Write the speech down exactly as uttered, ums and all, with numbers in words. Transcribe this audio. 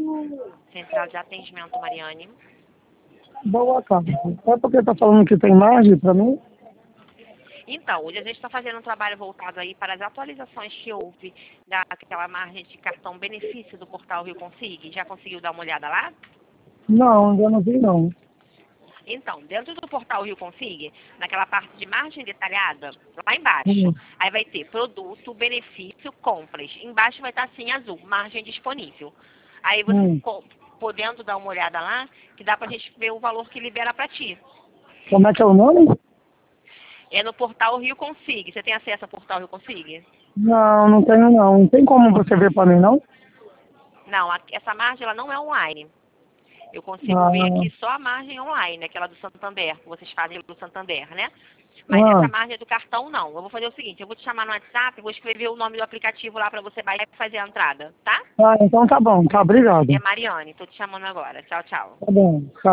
Central de Atendimento, Mariane. Boa tarde. É porque tá falando que tem margem para mim? Então, hoje a gente está fazendo um trabalho voltado aí para as atualizações que houve daquela margem de cartão benefício do portal Rio Consig. Já conseguiu dar uma olhada lá? Não, ainda não vi não. Então, dentro do portal Rio Consig, naquela parte de margem detalhada, lá embaixo, Hum, aí vai ter produto, benefício, compras. Embaixo vai estar assim azul, margem disponível. Aí você, hum. co- podendo dar uma olhada lá, que dá pra gente ver o valor que libera pra ti. Como é que é o nome? É no portal Rio Consig. Você tem acesso ao portal Rio Consig? Não, não tenho não. Não tem como você ver para mim não? Não, a- essa margem ela não é online. Eu consigo ver Ah, aqui só a margem online, aquela do Santander, que vocês fazem do Santander, né? Mas essa ah, margem do cartão não. Eu vou fazer o seguinte, eu vou te chamar no WhatsApp, vou escrever o nome do aplicativo lá para você baixar e fazer a entrada, tá? ah, então tá bom. Tá, É obrigado. Mariane, tô te chamando agora. Tchau, tchau. Tá bom. Tá.